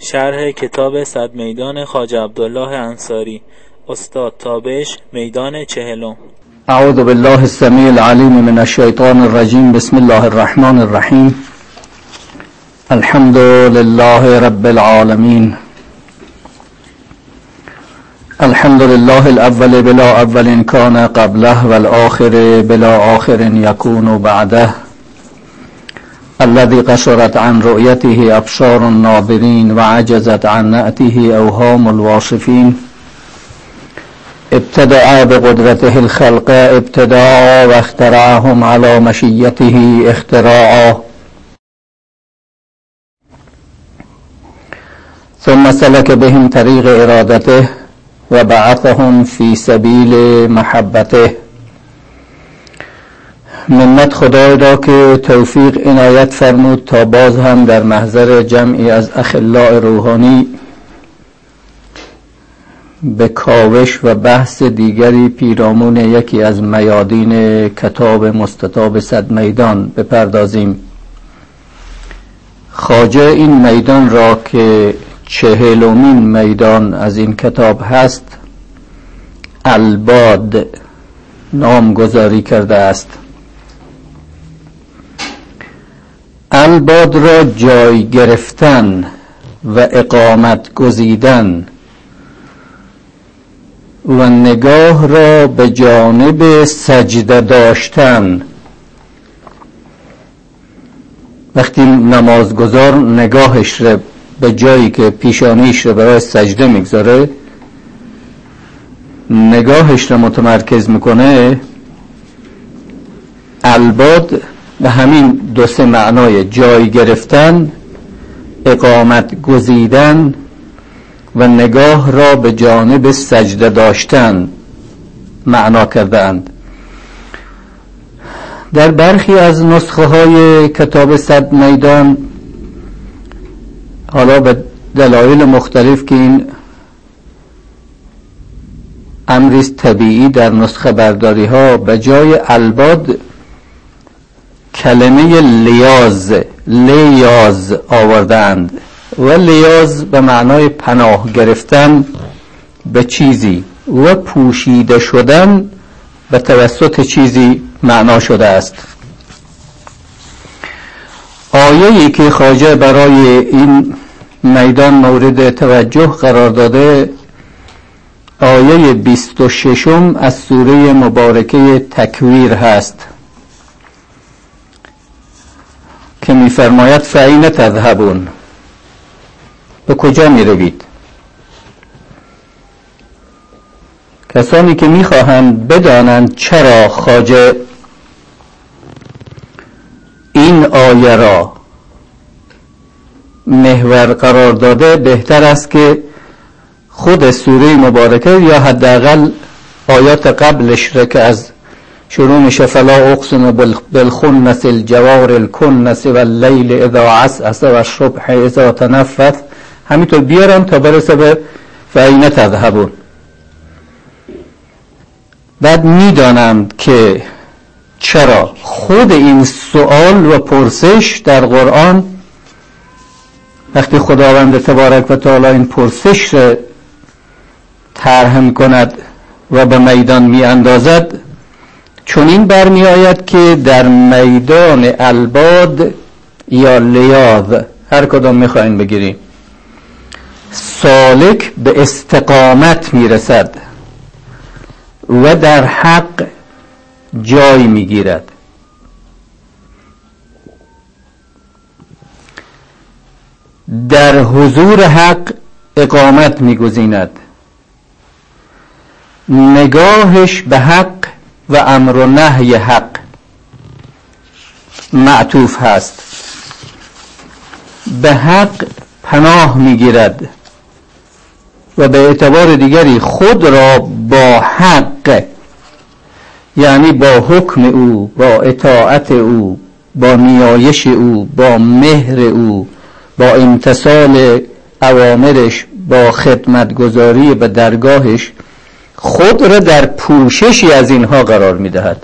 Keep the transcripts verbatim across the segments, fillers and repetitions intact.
شرح کتاب صد میدان خواجه عبدالله انصاری. استاد تابش میدان چهلم. اعوذ بالله السمیع العلیم من الشیطان الرجیم. بسم الله الرحمن الرحیم. الحمد لله رب العالمین. الحمد لله الاول بلا اول کان قبله والآخر بلا آخر یکون بعده، الذي قصرت عن رؤيته أبصار الناظرين وعجزت عن نأته أوهام الواصفين. ابتدأ بقدرته الخلق ابتداء واخترعهم على مشيته اختراعا، ثم سلك بهم طريق إرادته وبعثهم في سبيل محبته. منت خدای را که توفیق عنایت فرمود تا باز هم در محضر جمعی از اخلاء روحانی به کاوش و بحث دیگری پیرامون یکی از میادین کتاب مستطاب صد میدان بپردازیم. خواجه این میدان را که چهلمین میدان از این کتاب هست الباد نامگذاری کرده است. الباد را جای گرفتن و اقامت گزیدن و نگاه را به جانب سجده داشتن. وقتی نمازگزار نگاهش را به جایی که پیشانیش را برای سجده میگذاره، نگاهش را متمرکز میکنه، الباد به همین دو سه معنای جای گرفتن، اقامت گزیدن و نگاه را به جانب سجده داشتن معنا کرده اند. در برخی از نسخه های کتاب صد میدان، حالا به دلایل مختلف که این امریست طبیعی در نسخه برداری ها به جای الباد کلمه لیاز لیاز آوردند و لیاز به معنای پناه گرفتن به چیزی و پوشیده شدن به توسط چیزی معنا شده است. آیه‌ای که خواجه برای این میدان مورد توجه قرار داده آیه بیست و ششم از سوره مبارکه تکویر هست که می‌فرماید فأین تذهبون، به کجا می‌روید؟ کسانی که می‌خواهند بدانند چرا خواجه این آیه را محور قرار داده، بهتر است که خود سوره مبارکه یا حداقل آیات قبلش را که از شروع میشه فلا اقسم بالخنس الجوار الکنس واللیل اذا عسعس والصبح اذا تنفس، همینطور بیارم تا برسه به فأین تذهبون. بعد میدانم که چرا خود این سوال و پرسش در قرآن وقتی خداوند تبارک و تعالی این پرسش را طرح می‌کند و به میدان می‌اندازد، چون این برمی آید که در میدان الباد یا لیاذ، هر کدام میخواین بگیریم، سالک به استقامت میرسد و در حق جای میگیرد. در حضور حق اقامت میگزیند، نگاهش به حق و امر و نهی حق معطوف هست، به حق پناه میگیرد و به اعتبار دیگری خود را با حق، یعنی با حکم او، با اطاعت او، با نیایش او، با مهر او، با امتثال اوامرش، با خدمتگزاری به درگاهش، خود را در پوششی از اینها قرار میدهد.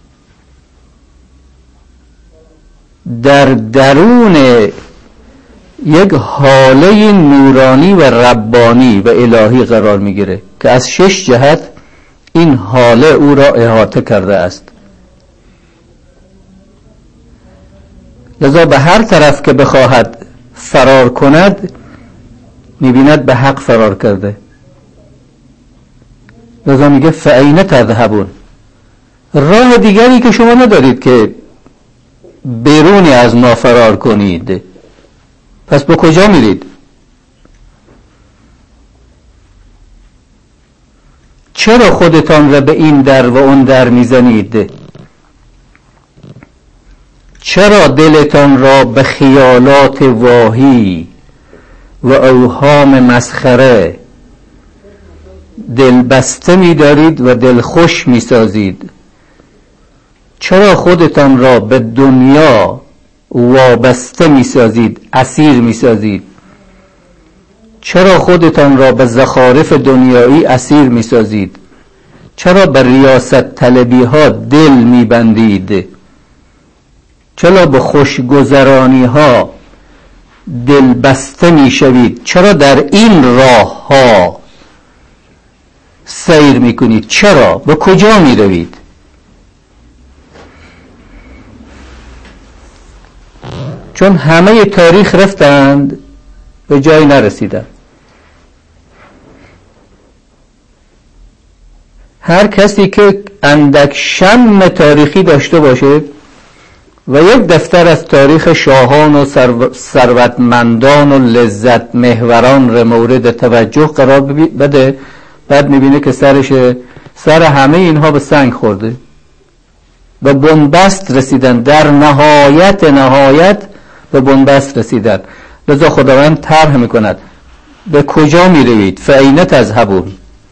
در درون یک حاله نورانی و ربانی و الهی قرار میگیره که از شش جهت این حاله او را احاطه کرده است. لذا به هر طرف که بخواهد فرار کند میبیند به حق فرار کرده. لذا میگه فأین تذهبون، راه دیگری که شما ندارید که بیرونی از ما فرار کنید، پس به کجا میرید؟ چرا خودتان را به این در و اون در میزنید؟ چرا دلتان را به خیالات واهی و اوهام مسخره دل بسته می دارید و دل خوش می سازید؟ چرا خودتان را به دنیا وابسته می سازید، اسیر می سازید؟ چرا خودتان را به زخارف دنیایی اسیر می سازید؟ چرا به ریاست طلبی ها دل می بندید؟ چرا به خوشگذرانی ها دل بسته می شوید؟ چرا در این راه ها سیر می کنید؟ چرا؟ به کجا می روید؟ چون همه تاریخ رفتند به جای نرسیدند. هر کسی که اندک شم تاریخی داشته باشه و یک دفتر از تاریخ شاهان و ثروتمندان و لذت محوران را مورد توجه قرار بده، بعد میبینه که سرش سر همه اینها به سنگ خورده، به بنبست رسیدن، در نهایت نهایت به بنبست رسیدن. لذا خداوند طرح میکند به کجا میروید؟ فأین تذهبون.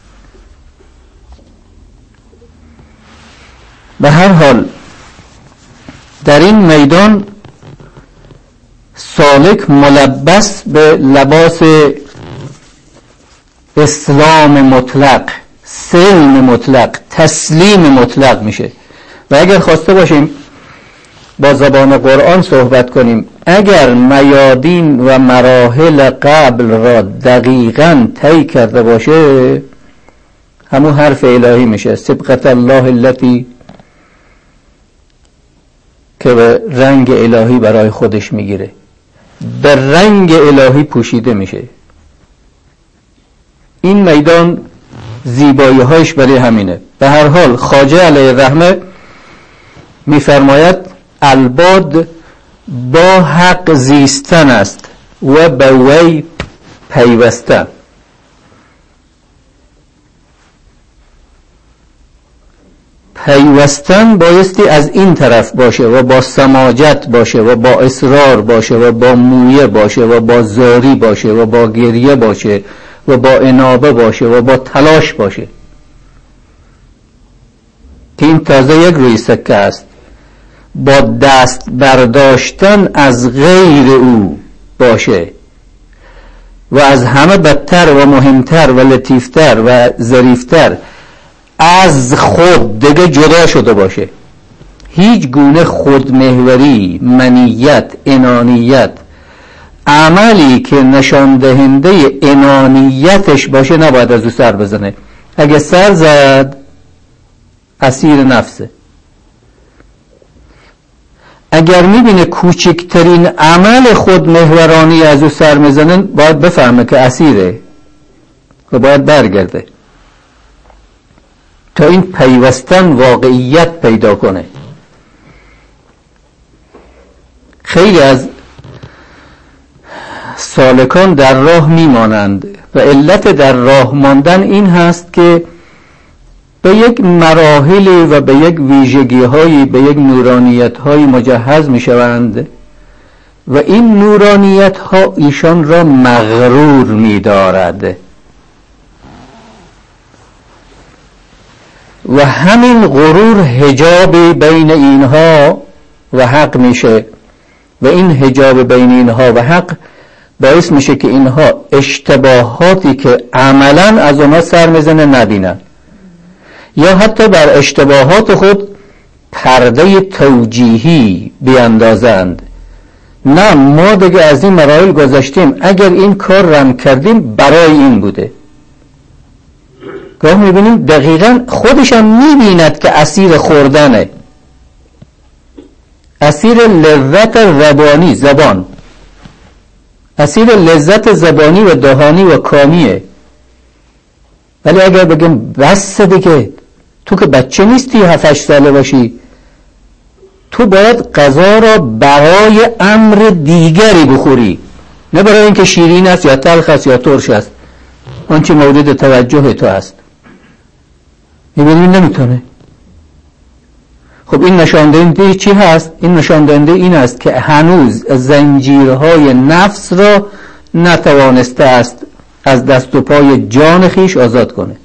به هر حال در این میدان سالک ملبس به لباس اسلام مطلق، سلم مطلق، تسلیم مطلق میشه. و اگر خواسته باشیم با زبان قرآن صحبت کنیم، اگر میادین و مراحل قبل را دقیقاً طی کرده باشه، همون حرف الهی میشه، صبغة الله التي، که به رنگ الهی برای خودش میگیره، به رنگ الهی پوشیده میشه. این میدان زیبایی هایش برای همینه. به هر حال خواجه علیه الرحمه میفرماید الباد با حق زیستن است و به وی پیوستن. پیوستن بایستی از این طرف باشه و با سماجت باشه و با اصرار باشه و با مویه باشه و با زاری باشه و با گریه باشه و با انابه باشه و با تلاش باشه، که این تازه یک روی سکه است. با دست برداشتن از غیر او باشه و از همه بدتر و مهمتر و لطیفتر و ظریفتر از خود دیگه جدا شده باشه. هیچ گونه خودمحوری، منیت، انانیت، عملی که نشان دهنده انانیتش باشه نباید از او سر بزنه. اگه سر زد اسیر نفسه. اگر میبینه کوچکترین عمل خودمحورانی از او سر میزنه، باید بفهمه که اسیره و باید برگرده تا این پیوستن واقعیت پیدا کنه. خیلی از سالکان در راه میمانند و علت در راه ماندن این هست که به یک مراحلی و به یک ویژگی هایی، به یک نورانیت هایی مجهز می شوند و این نورانیت ها ایشان را مغرور می دارد و همین غرور حجاب بین اینها و حق میشه و این حجاب بین اینها و حق باعث میشه که اینها اشتباهاتی که عملاً از اونها سر میزنه نبینن، یا حتی بر اشتباهات خود پرده توجیهی بیاندازند نه ما دیگه از این مراحل گذشتیم، اگر این کار رم کردیم برای این بوده. گاه میبینیم دقیقا خودش هم میبیند که اسیر خوردنه، اسیر لذت زبانی، زبان اسیر لذت زبانی و دهانی و کامیه. ولی اگر بگیم بس دیگه، تو که بچه نیستی هفت هشت ساله باشی، تو باید غذا را برای امر دیگری بخوری، نه برای اینکه شیرین است یا تلخ است یا ترش است، آنچه مورد توجه تو است. میبینیم نمیتونه. خب این نشان دهنده چی هست؟ این نشان دهنده این است که هنوز زنجیرهای نفس را نتوانسته است از دست و پای جان خیش آزاد کنه.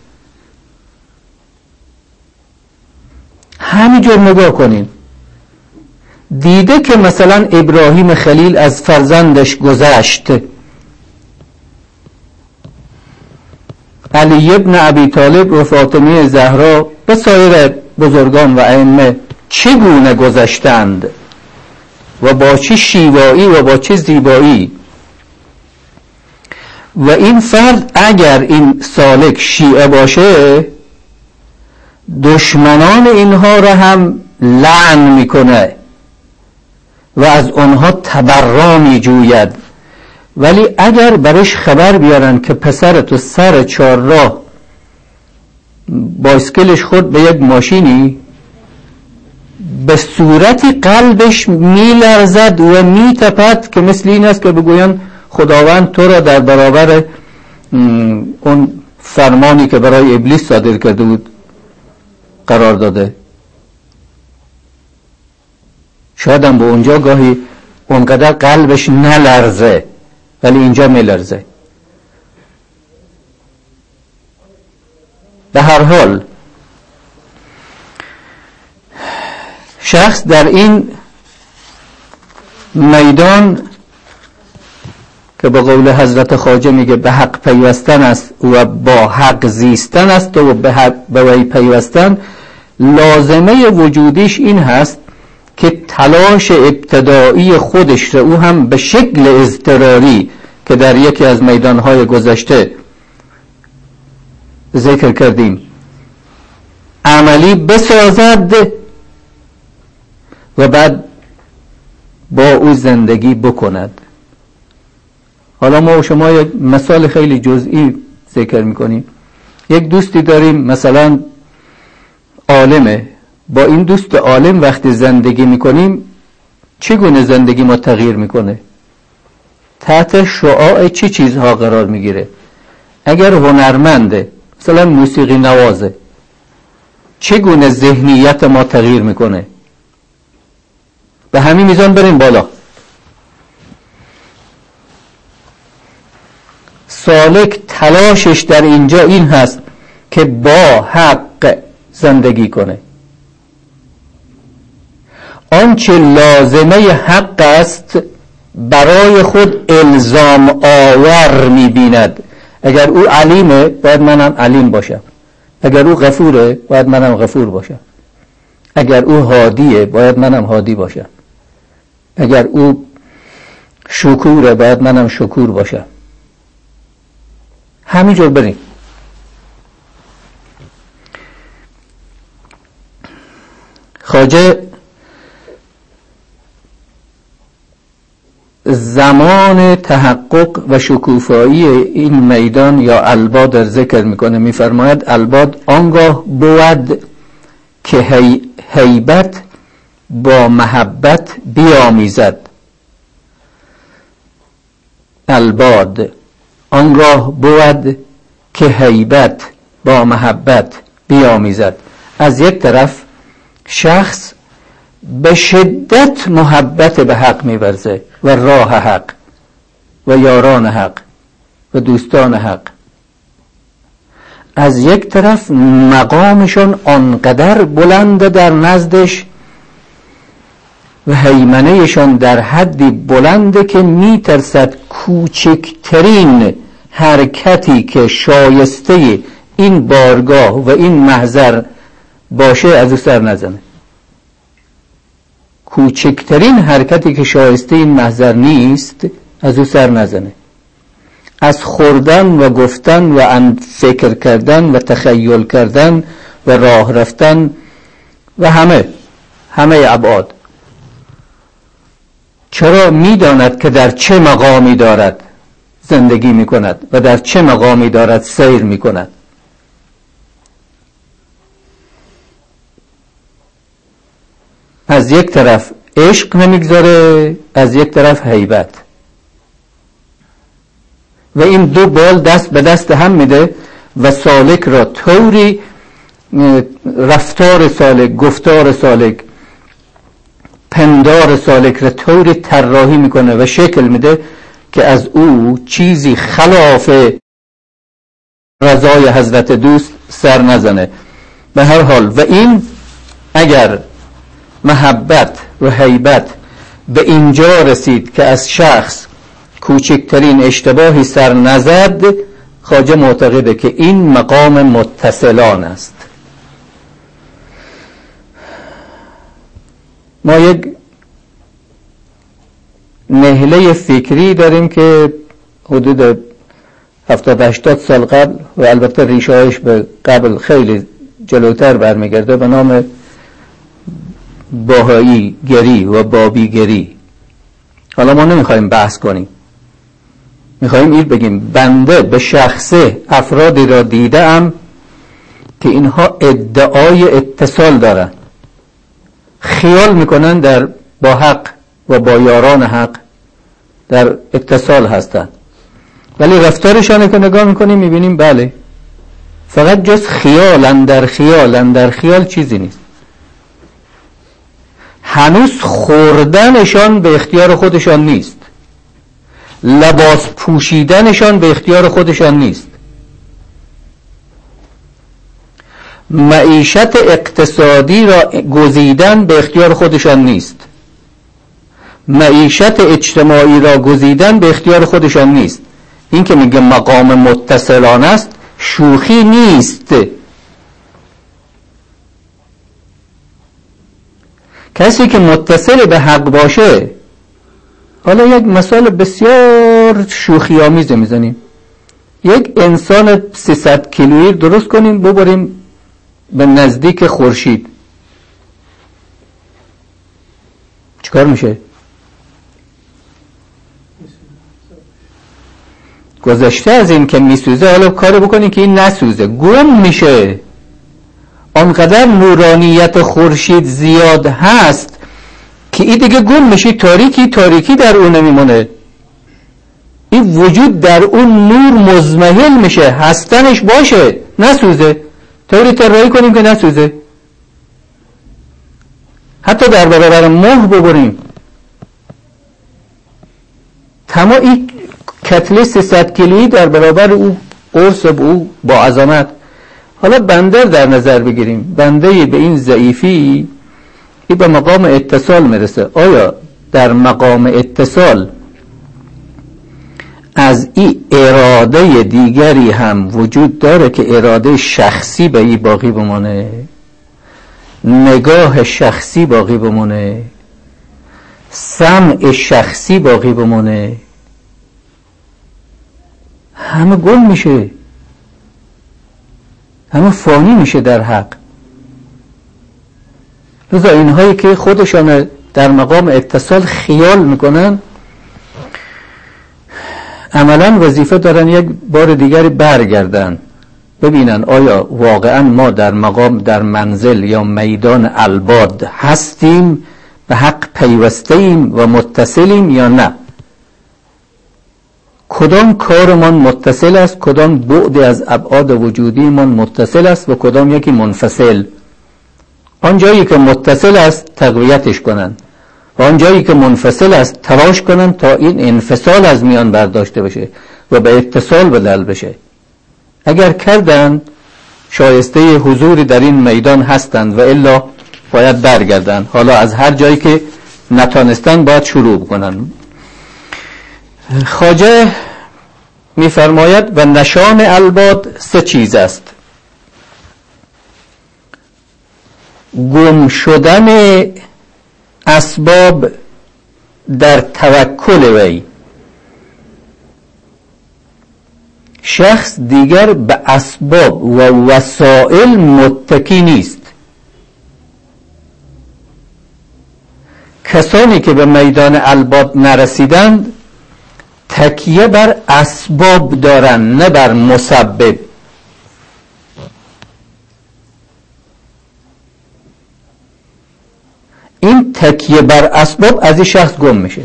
همینجور نگاه کنین، دیده که مثلا ابراهیم خلیل از فرزندش گذشت، علی ابن ابی طالب و فاطمه زهرا و سایر بزرگان و ائمه چگونه گذشتند و با چه شیوایی و با چه زیبایی. و این فرد اگر این سالک شیعه باشه، دشمنان اینها را هم لعن میکنه و از آنها تبرا میجوید. ولی اگر برش خبر بیارن که پسر تو سر چهارراه بایسکلش خورد به یک ماشینی، به صورتی قلبش میلرزد و میتپد که مثل این است که بگوین خداوند تو را در برابر اون فرمانی که برای ابلیس صادر کرده بود قرار داده. شاید هم به اونجا گاهی اونقدر قلبش نلرزه، ولی اینجا میلرزه. به هر حال شخص در این میدان که به قول حضرت خواجه میگه به حق پیوستن است و با حق زیستن است و به حق به وی پیوستن، لازمه وجودیش این هست که تلاش ابتدایی خودش را او هم به شکل اضطراری که در یکی از میدانهای گذشته ذکر کردیم عملی بسازد و بعد با او زندگی بکند. حالا ما و شما یک مثال خیلی جزئی ذکر میکنیم. یک دوستی داریم مثلا عالمه، با این دوست عالم وقتی زندگی میکنیم چگونه زندگی ما تغییر میکنه؟ تحت شعاع چه چیزها قرار میگیره؟ اگر هنرمنده، مثلا موسیقی نوازه، چگونه ذهنیت ما تغییر میکنه؟ به همین میزان بریم بالا. سالک تلاشش در اینجا این هست که با حق زندگی کنه. آنچه لازمه حق است برای خود الزام آور می‌بیند. اگر او علیمه باید منم علیم باشم، اگر او غفوره باید منم غفور باشم، اگر او هادیه باید منم هادی باشم، اگر او شکوره باید منم شکور باشم. همینجور بریم. خواجه زمان تحقق و شکوفایی این میدان یا الباد در ذکر میکنه. میفرماید الباد آنگاه بود که هی هیبت با محبت بیامیزد. الباد آنگاه بود که هیبت با محبت بیامیزد. از یک طرف شخص به شدت محبت به حق می‌ورزه و راه حق و یاران حق و دوستان حق، از یک طرف مقامشون آنقدر بلند در نزدش و هیمنهشون در حدی بلنده که میترسد کوچکترین حرکتی که شایسته این بارگاه و این محضر باشه از او سر نزنه. کوچکترین حرکتی که شایسته این محضر نیست از او سر نزنه. از خوردن و گفتن و فکر کردن و تخیل کردن و راه رفتن و همه همه ابعاد. چرا؟ میداند که در چه مقامی دارد زندگی میکند و در چه مقامی دارد سیر میکند. از یک طرف عشق نمیگذاره، از یک طرف هیبت، و این دو بال دست به دست هم میده و سالک را طوری رفتار سالک، گفتار سالک، پندار سالک را طوری طراحی میکنه و شکل میده که از او چیزی خلاف رضای حضرت دوست سر نزنه. به هر حال و این اگر محبت و هیبت به اینجا رسید که از شخص کوچکترین اشتباهی سر نزد، خواجه معتقده که این مقام متصلان است. ما یک نهله فکری داریم که حدود هفتاد هشتاد سال قبل و البته ریشه‌اش به قبل خیلی جلوتر برمیگرده، به نام باهایی گری و بابی گری. حالا ما نمیخوایم بحث کنیم، میخوایم این بگیم بنده به شخصه افرادی را دیدم که اینها ادعای اتصال دارن، خیال میکنن در با حق و با یاران حق در اتصال هستن، ولی رفتارشان که نگاه میکنیم میبینیم بله فقط جز خیال اندر خیال اندر خیال چیزی نیست. هنوز خوردنشان به اختیار خودشان نیست، لباس پوشیدنشان به اختیار خودشان نیست، معیشت اقتصادی را گزیدن به اختیار خودشان نیست، معیشت اجتماعی را گزیدن به اختیار خودشان نیست. این که میگه مقام متصلان است شوخی نیست. کسی که متصل به حق باشه، حالا یک مثال بسیار شوخی آمیز میزنیم، یک انسان سیصد کیلویی درست کنیم ببریم به نزدیک خورشید، چیکار میشه؟ گذشته از این که میسوزه، حالا کار بکنیم که این نسوزه، گم میشه. آنقدر نورانیت خورشید زیاد هست که این دیگه گم میشه، تاریکی تاریکی در اون نمیمونه، این وجود در اون نور مزمحل میشه، هستنش باشه نسوزه، طوری طراحی کنیم که نسوزه. حتی در برابر مه ببریم، تمام این کتله سیصد کیلویی در برابر او قرص او با عظمت. حالا بنده در نظر بگیریم، بنده به این ضعیفی این به مقام اتصال میرسه. آیا در مقام اتصال از این اراده دیگری هم وجود داره که اراده شخصی به این باقی بمونه، نگاه شخصی باقی بمونه، سمع شخصی باقی بمونه؟ همه گم میشه، همه فانی میشه در حق. لذا اینهایی که خودشان در مقام اتصال خیال میکنن عملا وظیفه دارن یک بار دیگری برگردن ببینن آیا واقعا ما در مقام، در منزل یا میدان الباد هستیم، به حق پیوسته ایم و متصلیم یا نه. کدام کارمان متصل است، کدام بعد از ابعاد وجودیمان متصل است و کدام یکی منفصل. آن جایی که متصل است تقویتش کنن و آن جایی که منفصل است تلاش کنن تا این انفصال از میان برداشته بشه و به اتصال بدل بشه. اگر کردن شایسته حضوری در این میدان هستند و الا باید برگردن. حالا از هر جایی که نتانستن باید شروع کنن. خواجه می‌فرماید و نشان الباد سه چیز است: گم شدن اسباب در توکل وی. شخص دیگر به اسباب و وسائل متکی نیست. کسانی که به میدان الباب نرسیدند تکیه بر اسباب دارند، نه بر مسبب. این تکیه بر اسباب از این شخص گم میشه.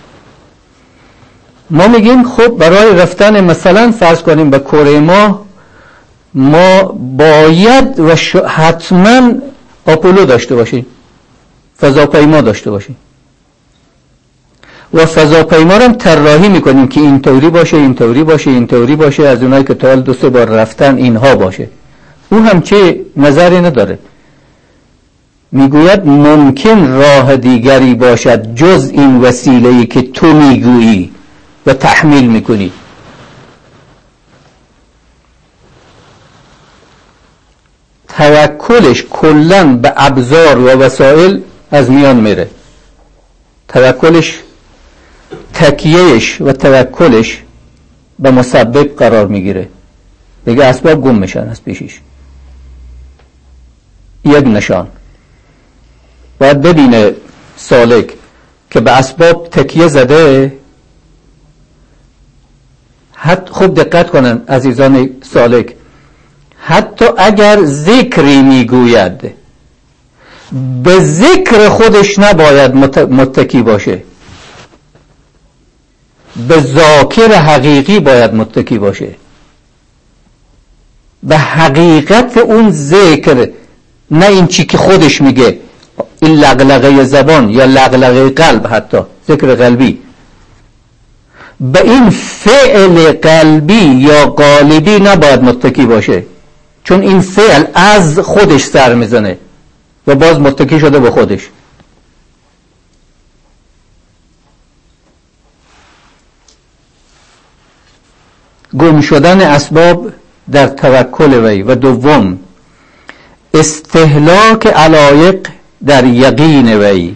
ما میگیم خب برای رفتن مثلا فرض کنیم به کره ماه ما باید و حتما آپولو داشته باشیم، فضاپیما داشته باشیم و فضاپیما رو هم طراحی میکنیم که اینطوری باشه اینطوری باشه اینطوری باشه، از اونایی که تا دو سه بار رفتن اینها باشه. او هم چه نظری نداره، میگوید ممکن راه دیگری باشد جز این وسیله‌ای که تو میگویی و تحمیل میکنی. توکلش کلاً به ابزار و وسایل از میان میره. توکلش تکیهش و توکلش به مسبب قرار میگیره، دیگه اسباب گم میشن از پیشش. یک نشان باید ببینه سالک که به اسباب تکیه زده. حتی خوب دقت کنن عزیزان سالک، حتی اگر ذکری میگوید به ذکر خودش نباید متکی باشه، به ذاکر حقیقی باید متکی باشه، به حقیقت اون ذکر، نه این چی که خودش میگه، این لغلغه زبان یا لغلغه قلب، حتی ذکر قلبی. به این فعل قلبی یا قالبی نباید متکی باشه، چون این فعل از خودش سر میزنه و باز متکی شده به خودش. گم شدن اسباب در توکل وی. و دوم استهلاک علایق در یقین وی.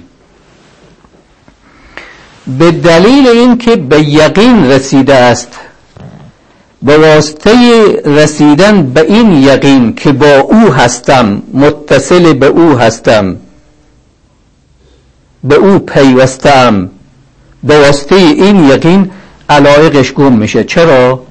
به دلیل این که به یقین رسیده است، به واسطه رسیدن به این یقین که با او هستم، متصل به او هستم، به او پیوستم، به واسطه این یقین علایقش گم میشه. چرا؟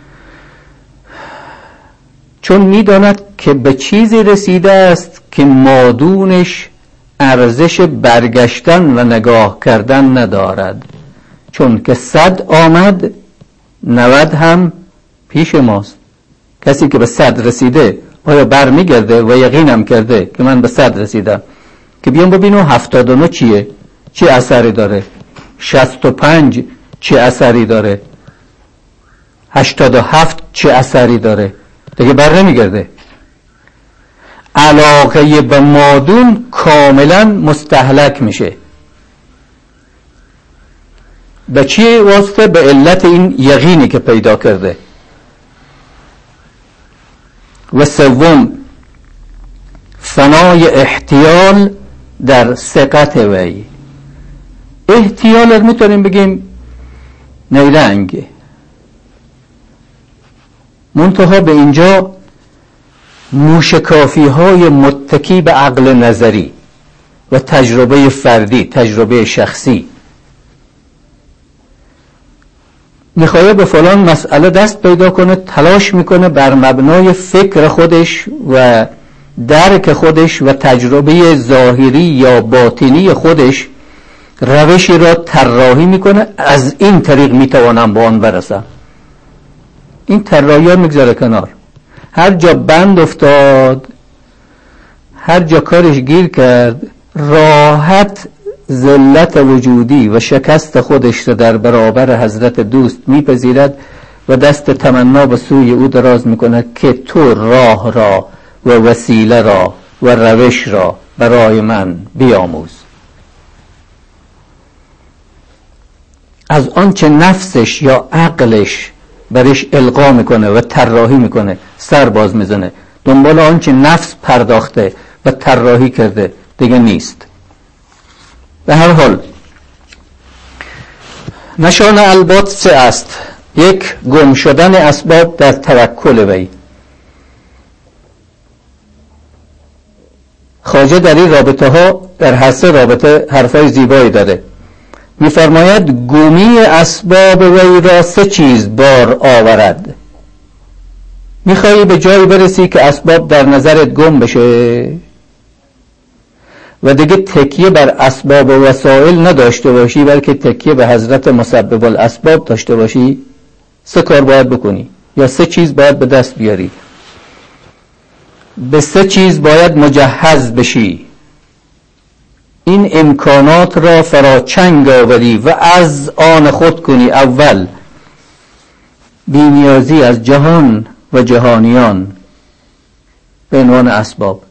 چون میداند که به چیزی رسیده است که مادونش ارزش برگشتن و نگاه کردن ندارد، چون که صد آمد نود هم پیش ماست. کسی که به صد رسیده آیا بر میگرده و یقینم کرده که من به صد رسیدم، که بیام ببینم هفتاد و نه چیه، چه اثری داره، شصت و پنج چه اثری داره، هشتاد و هفت چه اثری داره، دیگه بر نمیگرده. علاقه به مادون کاملا مستهلک میشه. به چی واسطه؟ به علت این یقینی که پیدا کرده. و سوم فنای احتیال در ثقت وی. احتیال میتونیم بگیم نیرنگ، منتها به اینجا موشکافی های متکی به عقل نظری و تجربه فردی، تجربه شخصی. میخواد به فلان مسئله دست پیدا کنه، تلاش میکنه بر مبنای فکر خودش و درک خودش و تجربه ظاهری یا باطنی خودش روشی را طراحی میکنه، از این طریق میتوانم با آن برسم. این طراحی ها میگذاره کنار. هر جا بند افتاد، هر جا کارش گیر کرد، راحت ذلت وجودی و شکست خودش را در برابر حضرت دوست میپذیرد و دست تمنا به سوی او دراز میکنه که تو راه را و وسیله را و روش را برای من بیاموز. از آنچه نفسش یا عقلش برش القا میکنه و طراحی میکنه سر باز میزنه، دنبال آنچه نفس پرداخته و طراحی کرده دیگه نیست. به هر حال نشان البات سه است. یک، گم شدن اسباب در توکل وی. خواجه در این رابطه ها در هر سه رابطه حرفای زیبایی داره. می‌فرماید گمی اسباب وی را سه چیز بار آورد. میخوایی به جایی برسی که اسباب در نظرت گم بشه و دیگه تکیه بر اسباب و وسایل نداشته باشی، بلکه تکیه به حضرت مسبب الاسباب داشته باشی، سه کار باید بکنی یا سه چیز باید به دست بیاری. به سه چیز باید مجهز بشی. این امکانات را فراچنگ آوری و از آن خود کنی. اول، بی‌نیازی از جهان و جهانیان به عنوان اسباب.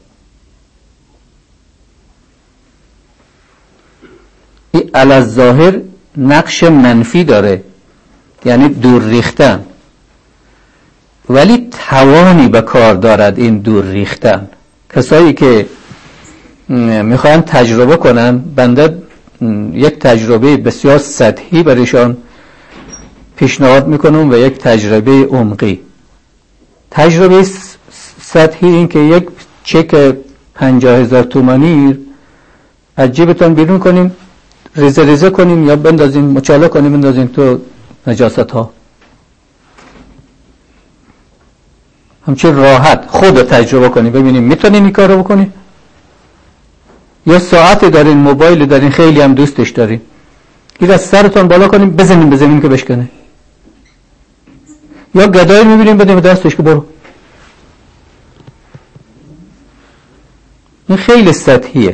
این علی الظاهر نقش منفی داره، یعنی دور ریختن، ولی توانی به کار دارد این دور ریختن. کسایی که میخوان تجربه کنن، بنده یک تجربه بسیار سطحی برایشان پیشنهاد میکنم و یک تجربه عمقی. تجربه سطحی این که یک چک پنجاه هزار تومانی از جیبتان بیرون کنیم، ریزه ریزه کنیم یا بندازیم مچاله کنیم بندازیم تو نجاست ها. همچنین راحت خود تجربه کنیم ببینیم میتونیم این کارو بکنیم. یا ساعت دارین، موبایل دارین، خیلی هم دوستش دارین، این از سرتون بالا کنیم بزنیم به زمین که بشکنه. یا گدایی میبینیم بدیم دستش که برو. این خیلی سطحیه.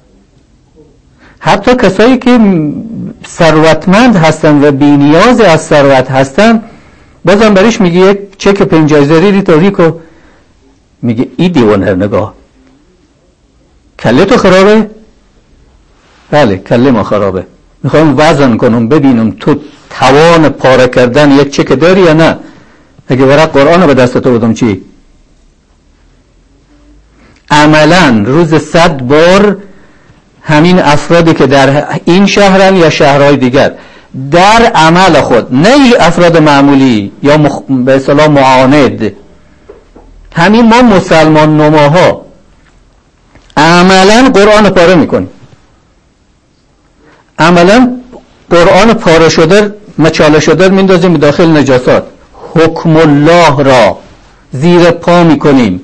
حتی کسایی که ثروتمند هستن و بی‌نیاز از ثروت هستن، بازم بریش میگه یک چک پنجاه هزاری ری تاریکو، میگه ای دیوانه نگاه، کله تو خرابه؟ بله کله ما خرابه. میخوایم وزن کنم ببینم تو توان پاره کردن یک چک داری یا نه. اگه ورق قرآن رو به دست تو بدم چی؟ عملا روز صد بار همین افرادی که در این شهرن یا شهرهای دیگر در عمل خود، نه افراد معمولی یا مخ... به اصطلاح معاند، همین ما مسلمان نماها عملا قرآن پاره میکنیم. عملا قرآن پاره شده مچاله شده میندازیم داخل نجاسات، حکم الله را زیر پا میکنیم.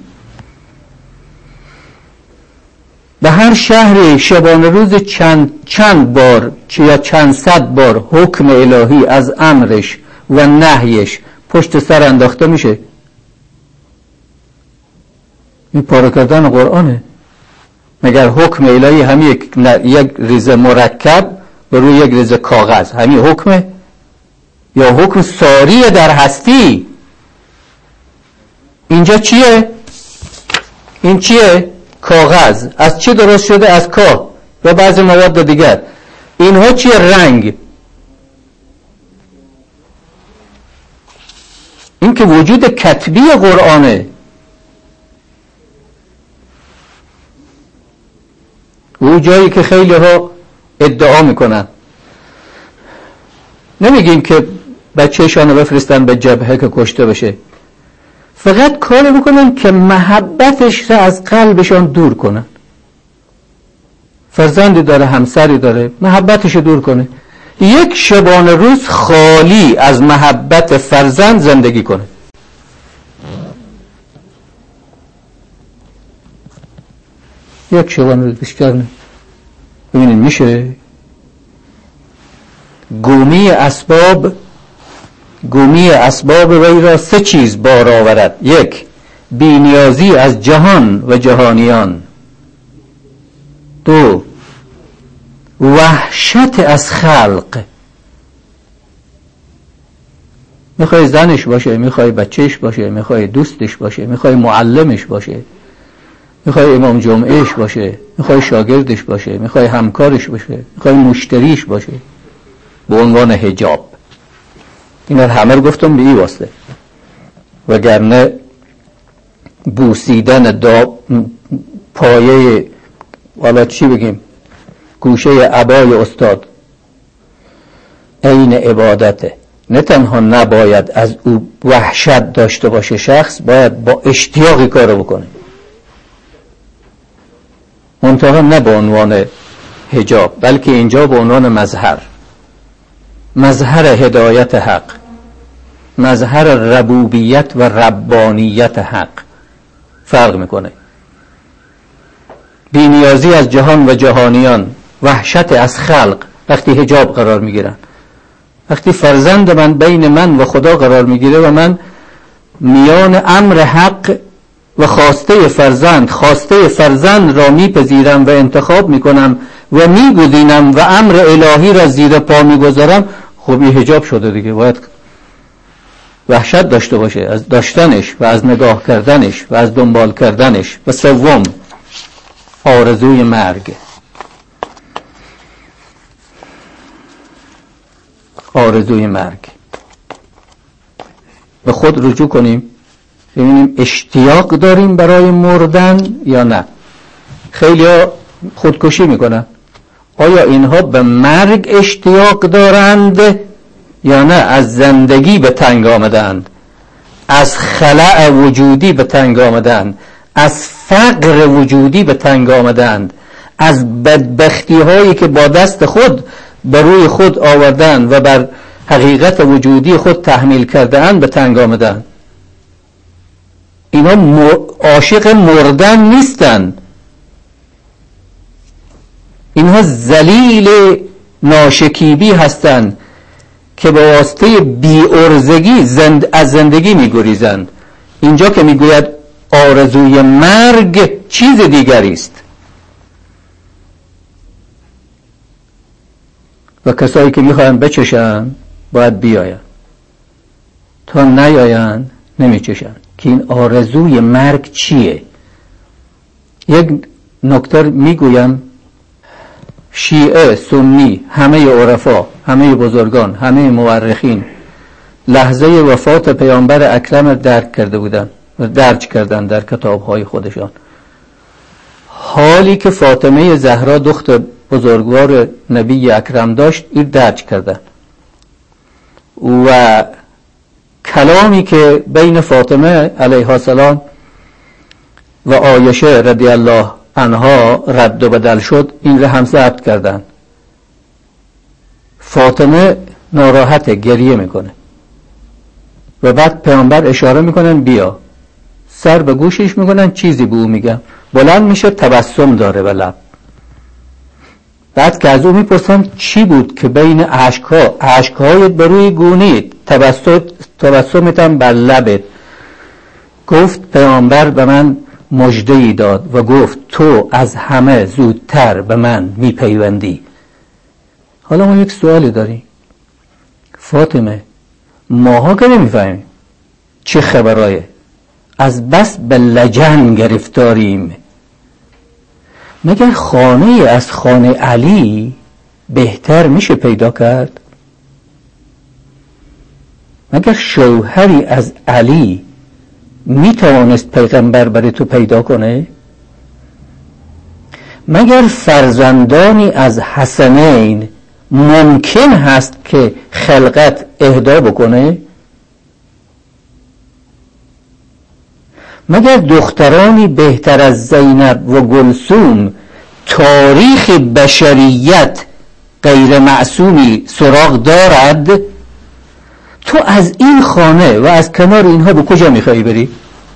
به هر شهری شبانه روز چند چند بار یا چند صد بار حکم الهی از امرش و نهیش پشت سر انداخته میشه. این پاره کردن قرآنه. مگر حکم الهی همین یک, یک ریزه مرکب و روی یک ریزه کاغذ همین حکمه؟ یا حکم ساری در هستی؟ اینجا چیه؟ این چیه؟ کاغذ. از چی درست شده؟ از کاه و بعضی مواد دیگر. اینها چیه؟ رنگ. این که وجود کتبی قرآنه. او جایی که خیلی ها ادعا میکنن، نمیگیم که بچه‌شانو بفرستن به جبهه که کشته بشه، فقط کار بکنن که محبتش را از قلبشان دور کنن. فرزندی داره، همسری داره، محبتش دور کنه، یک شبانه روز خالی از محبت فرزند زندگی کنه. یک شبانه روز بیشتر نه. ببینید میشه. گمی اسباب گمی اسباب وی را سه چیز بار آورد. یک، بی‌نیازی از جهان و جهانیان. دو، وحشت از خلق. میخوای زنش باشه، میخوای بچهش باشه، میخوای دوستش باشه، میخوای معلمش باشه، میخوای امام جمعهش باشه، میخوای شاگردش باشه، میخوای همکارش باشه، میخوای مشتریش باشه، به عنوان حجاب. اینا همه رو گفتم به این واسطه، وگرنه بوسیدن دا پایه، والا چی بگیم، گوشه عبای استاد عین عبادته. نه تنها نباید از او وحشت داشته باشه شخص، باید با اشتیاقی کارو بکنه، منتها نه به عنوان حجاب، بلکه اینجا به عنوان مظهر، مظهر هدایت حق، مظهر ربوبیت و ربانیت حق فرق میکنه. بی‌نیازی از جهان و جهانیان، وحشت از خلق وقتی حجاب قرار میگیرن. وقتی فرزند من بین من و خدا قرار میگیره و من میان امر حق و خواسته فرزند خواسته فرزند را میپذیرم و انتخاب میکنم و میگزینم و امر الهی را زیر پا میگذارم، خب این حجاب شده دیگه. باید وحشت داشته باشه از داشتنش و از نگاه کردنش و از دنبال کردنش. و سوم، آرزوی مرگ. آرزوی مرگ. به خود رجوع کنیم ببینیم اشتیاق داریم برای مردن یا نه. خیلی ها خودکشی میکنن، آیا اینها به مرگ اشتیاق دارند یا نه از زندگی به تنگ آمدند، از خلأ وجودی به تنگ آمدند، از فقر وجودی به تنگ آمدند، از بدبختی هایی که با دست خود بر روی خود آوردند و بر حقیقت وجودی خود تحمیل کرده‌اند به تنگ آمدند. اینا عاشق مردن نیستند، اینها ذلیل ناشکیبی هستند که به واسطه بی‌عرضگی زند از زندگی می‌گریزند. اینجا که میگوید آرزوی مرگ چیز دیگری است. و کسایی که میخواین بچشن باید بیاین، تا نیاین نمیچشن. که این آرزوی مرگ چیه؟ یک نکته میگویم، شیعه، سنی، همه عرفا، همه بزرگان، همه مورخین لحظه وفات پیامبر اکرم درک کرده بودن و درج کردن در کتابهای خودشان. حالی که فاطمه زهرا دختر بزرگوار نبی اکرم داشت این درج کردن، و کلامی که بین فاطمه علیها السلام و عایشه رضی الله عنها رد و بدل شد این رو هم ضبط کردن. فاطمه ناراحت گریه میکنه و بعد پیامبر اشاره میکنن بیا، سر به گوشش میکنن چیزی به او میگم، بلند میشه تبسم داره به لب. بعد که از او میپرسن چی بود که بین عشقها، عشقهایت به روی گونیت، تبسم تبسمت هم بر لبت. گفت پیامبر به من مژده‌ای داد و گفت تو از همه زودتر به من میپیوندی. حالا ما یک سوالی داریم، فاطمه ماها که نمیفهمیم چه خبرایه، از بس به لجن گرفتاریم. مگر خانه از خانه علی بهتر میشه پیدا کرد؟ مگر شوهری از علی میتوانست پیغمبر برای تو پیدا کنه؟ مگر فرزندانی از حسنین ممکن هست که خلقت اهدا بکنه؟ مگر دخترانی بهتر از زینب و گلثوم تاریخ بشریت غیر معصومی سراغ دارد؟ تو از این خانه و از کنار اینها به کجا میخوایی بری؟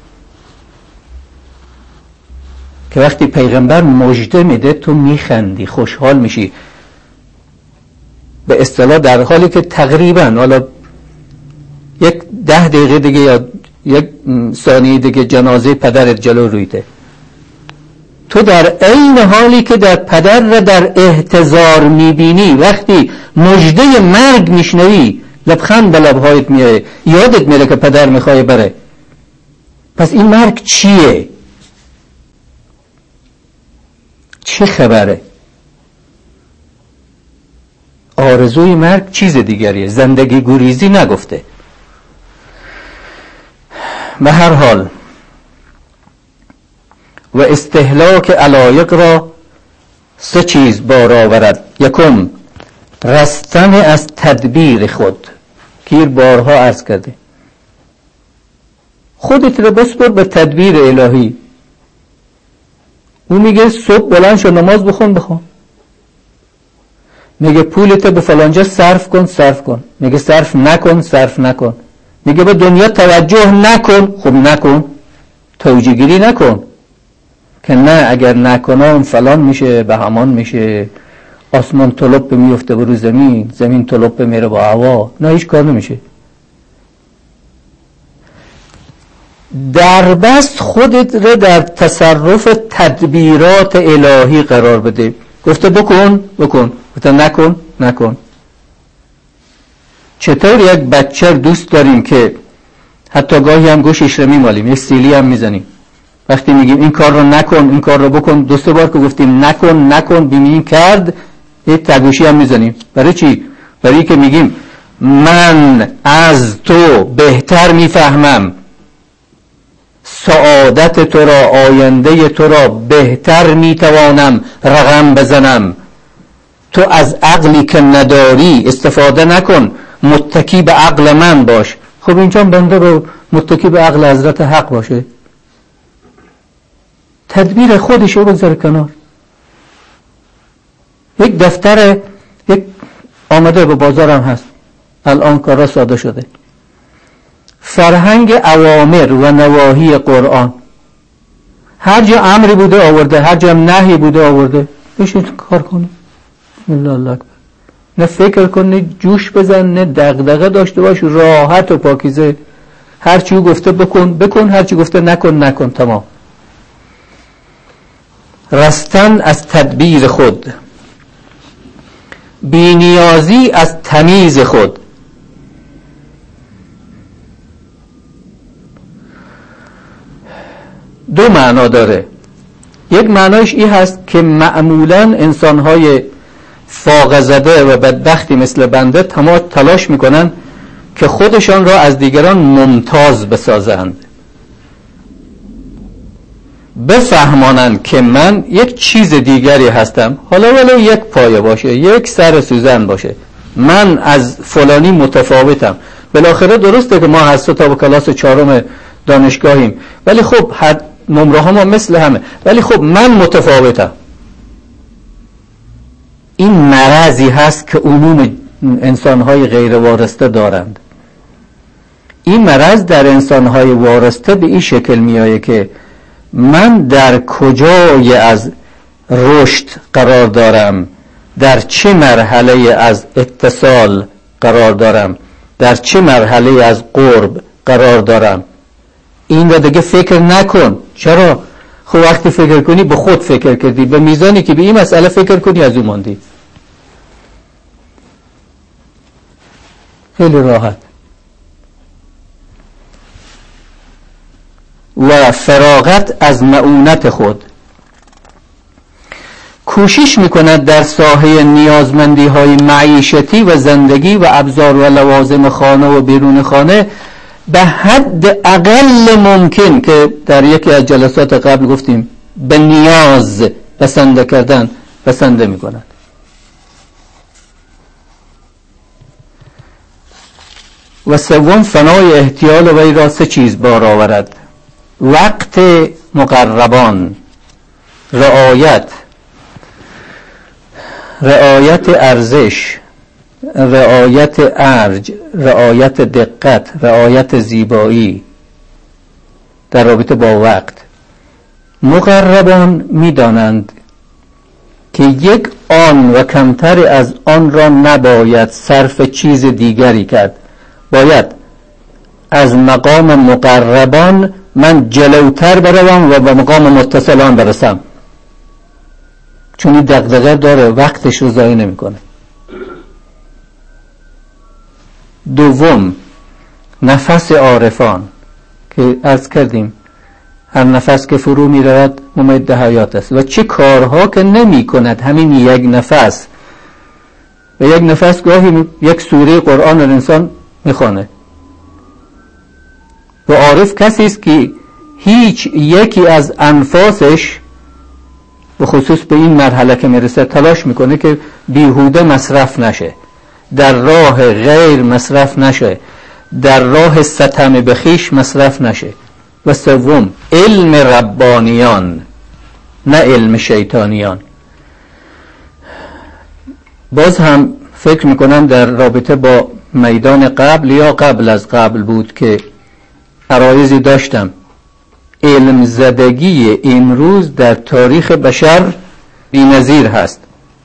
که وقتی پیغمبر مژده میده تو میخندی، خوشحال میشی، به اصطلاح در حالی که تقریبا حالا یک ده دقیقه دیگه یا یک ثانیه دیگه جنازه پدرت جلو رویته، تو در عین حالی که در پدر را در احتضار میبینی، وقتی مژده مرگ میشنوی لبخند به لبهایت میاد، یادت میره که پدر میخوای بره. پس این مرگ چیه؟ چه خبره؟ آرزوی مرگ چیز دیگریه، زندگی گریزی نگفته. به هر حال و استهلاک علایق را سه چیز بار آورد. یکم رستن از تدبیر خود، گیر بارها عرض کرده، خودت رو بسپر به تدبیر الهی. او میگه صبح بلند شو نماز بخون بخون، میگه پولت به فلانجا صرف کن صرف کن، میگه صرف نکن صرف نکن، میگه به دنیا توجه نکن، خب نکن، توجیه گیری نکن که نه اگر نکنم فلان میشه بهمان میشه، آسمان طلب میفته برو زمین، زمین طلب میره با هوا، نه هیچ کار نمیشه. در بست خودت رو در تصرف تدبیرات الهی قرار بده. گفته بکن بکن، گفته نکن نکن. چطور یک بچه دوست داریم که حتی گاهی هم گوشش رو میمالیم، یک سیلی هم میزنیم، وقتی میگیم این کار رو نکن این کار رو بکن، دو سه بار که گفتیم نکن نکن ببینیم کرد، یک تگوشی هم میزنیم. برای چی؟ برای که میگیم من از تو بهتر میفهمم، سعادت تو را، آینده تو را بهتر میتوانم رقم بزنم، تو از عقلی که نداری استفاده نکن، متکی به عقل من باش. خب اینجا بنده رو متکی به عقل حضرت حق باشه، تدبیر خودش رو بذاره کنار. یک دفتر یک آمده به بازارم هست، الان کارا ساده شده، فرهنگ اوامر و نواهی قرآن، هر جا امری بوده آورده، هر جا نهی بوده آورده، بشید کار کنی. الله اکبر. نه فکر کن، نه جوش بزن، نه دغدغه داشته باش، راحت و پاکیزه، هر چی گفته بکن بکن، هر چی گفته نکن نکن، تمام. رستن از تدبیر خود، بی‌نیازی از تمیز خود. دو معنا داره. یک معنایش این هست که معمولاً انسان‌های فاقه زده و بدبختی مثل بنده تلاش میکنن که خودشان را از دیگران ممتاز بسازند، بفهمانند که من یک چیز دیگری هستم، حالا ولو یک پایه باشه، یک سر سوزن باشه، من از فلانی متفاوتم. بالاخره درسته که ما هسته تا به کلاس چهارم دانشگاهیم، ولی خب هر نمره ها ما مثل همه، ولی خب من متفاوتم. این مرضی هست که عموم انسانهای غیر وارسته دارند. این مرض در انسانهای وارسته به این شکل میآید که من در کجای از رشد قرار دارم، در چه مرحله از اتصال قرار دارم، در چه مرحله از قرب قرار دارم. این رو دیگه فکر نکن. چرا؟ خب وقتی فکر کنی به خود فکر کردی، به میزانی که به این مسئله فکر کنی از اون ماندی. خیلی راحت. و فراغت از معونت خود، کوشش میکند در ساحه نیازمندی های معیشتی و زندگی و ابزار و لوازم خانه و بیرون خانه به حد اقل ممکن که در یکی از جلسات قبل گفتیم به نیاز بسنده کردن بسنده میکند. و سوم فنای احتیال وی را سه چیز بار آورد: وقت مقربان، رعایت رعایت ارزش، رعایت ارج، رعایت دقت، رعایت زیبایی در رابطه با وقت. مقربان می‌دانند که یک آن و کمتر از آن را نباید صرف چیز دیگری کرد. باید از مقام مقربان من جلوتر بروم و به مقام متصلان برسم، چون این دغدغه داره، وقتش رو ضایع نمی‌کنه. دوم نفس عارفان که عرض کردیم هر نفس که فرو می رود ممد حیات است و چه کارها که نمی کند همین یک نفس. و یک نفس گاهی یک سوره قرآن انسان می خوانه. و عارف کسی است که هیچ یکی از انفاسش و خصوص به این مرحله که میرسه تلاش میکنه که بیهوده مصرف نشه، در راه غیر مصرف نشه، در راه ستم به خویش مصرف نشه. و سوم علم ربانیان نه علم شیطانیان. باز هم فکر میکنم در رابطه با میدان قبل یا قبل از قبل بود که عرایضی داشتم. علم زدگی امروز در تاریخ بشر بی‌نظیر هست.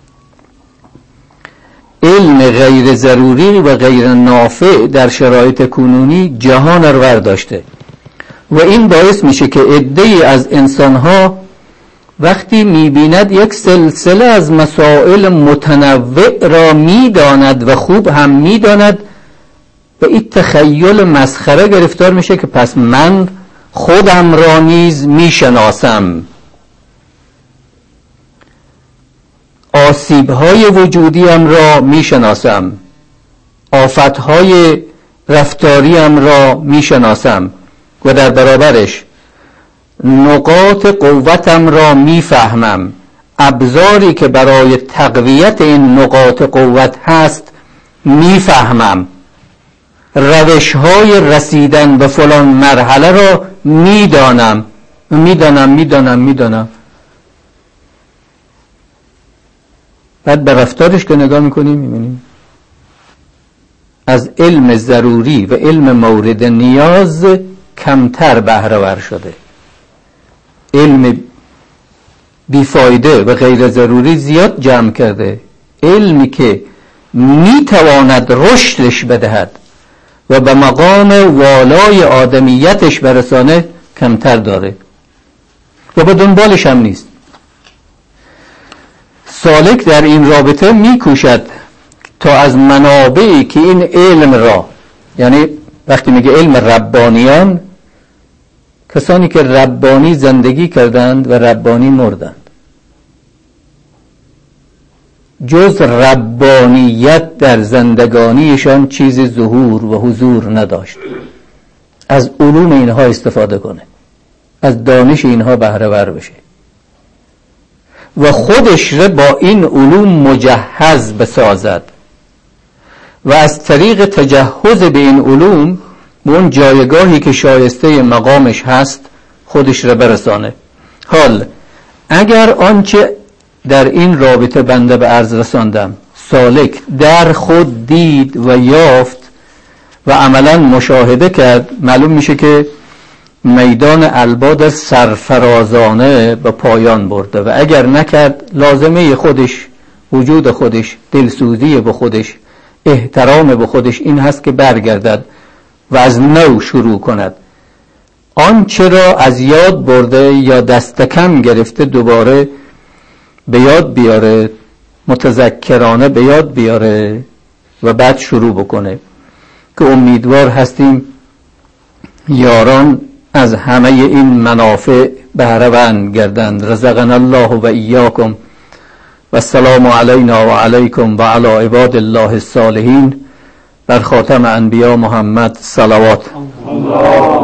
علم غیر ضروری و غیر نافع در شرایط کنونی جهان رو برداشته و این باعث میشه که عده‌ای از انسانها وقتی میبیند یک سلسله از مسائل متنوع را میداند و خوب هم میداند، به این تخیل مسخره گرفتار میشه که پس من خودم را نیز میشناسم، آسیب‌های وجودیم را میشناسم، آفت‌های رفتاریم را میشناسم و در برابرش نقاط قوتم را میفهمم، ابزاری که برای تقویت این نقاط قوت هست میفهمم، روش‌های رسیدن به فلان مرحله را میدانم میدانم میدانم میدانم بعد به رفتارش که نگاه میکنیم میبینیم از علم ضروری و علم مورد نیاز کمتر بهره ور شده. علم بیفایده و غیر ضروری زیاد جمع کرده. علمی که میتواند رشدش بدهد و به مقام والای آدمیتش برسانه کمتر داره و به دنبالش هم نیست. سالک در این رابطه میکوشد تا از منابعی که این علم را، یعنی وقتی میگه علم ربانیان، کسانی که ربانی زندگی کردند و ربانی مردند، جز ربانیت در زندگانیشان چیزی ظهور و حضور نداشت. از علوم اینها استفاده کنه، از دانش اینها بهره ور بشه و خودش را با این علوم مجهز بسازد و از طریق تجهز به این علوم به اون جایگاهی که شایسته مقامش هست خودش را برسانه. حال اگر آنچه در این رابطه بنده به عرض رساندم سالک در خود دید و یافت و عملا مشاهده کرد، معلوم میشه که میدان الباد سرفرازانه به پایان برده و اگر نکرد لازمه خودش، وجود خودش، دلسوزی به خودش، احترام به خودش این هست که برگردد و از نو شروع کند. آنچه را از یاد برده یا دست کم گرفته دوباره به یاد بیاره، متذکرانه به یاد بیاره و بعد شروع بکنه که امیدوار هستیم یاران از همه این منافع بهره مند گردند. رزقنا الله و ایاکم و السلام علینا و علیکم و علی عباد الله الصالحین. بر خاتم انبیا محمد صلوات.